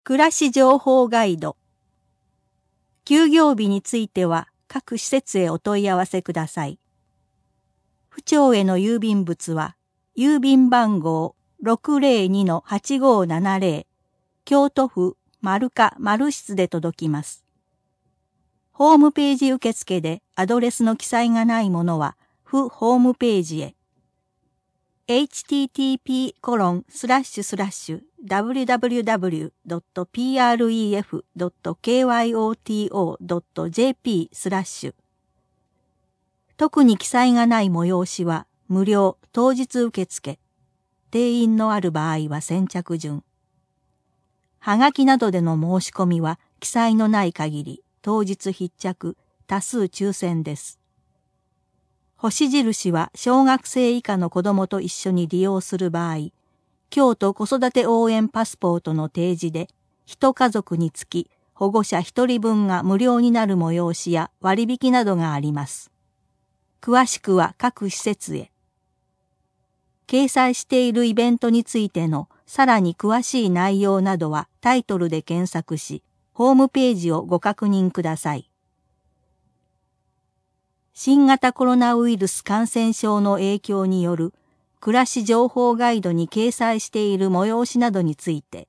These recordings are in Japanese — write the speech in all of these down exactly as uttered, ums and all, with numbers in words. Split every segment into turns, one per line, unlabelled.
暮らし情報ガイド。休業日については各施設へお問い合わせください。府庁への郵便物は郵便番号 ろくぜろにのはちごーななぜろ 京都府丸か丸室で届きます。ホームページ受付でアドレスの記載がないものは府ホームページへ。エイチティーティーピーコロンスラッシュスラッシュダブリュダブリュダブリュドットプレフドットケーワイオーティーオードットジェーピースラッシュ特に記載がない催しは無料当日受付。定員のある場合は先着順。はがきなどでの申し込みは記載のない限り当日必着、多数抽選です。星印は小学生以下の子供と一緒に利用する場合、京都子育て応援パスポートの提示で、一家族につき保護者一人分が無料になる催しや割引などがあります。詳しくは各施設へ。掲載しているイベントについてのさらに詳しい内容などはタイトルで検索し、ホームページをご確認ください。新型コロナウイルス感染症の影響による暮らし情報ガイドに掲載している催しなどについて、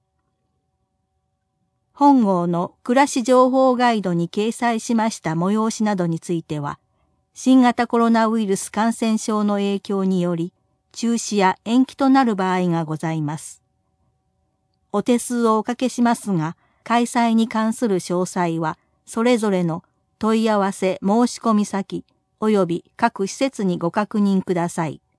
本号の暮らし情報ガイドに掲載しました催しなどについては、新型コロナウイルス感染症の影響により中止や延期となる場合がございます。お手数をおかけしますが、開催に関する詳細はそれぞれの問い合わせ申し込み先および各施設にご確認ください。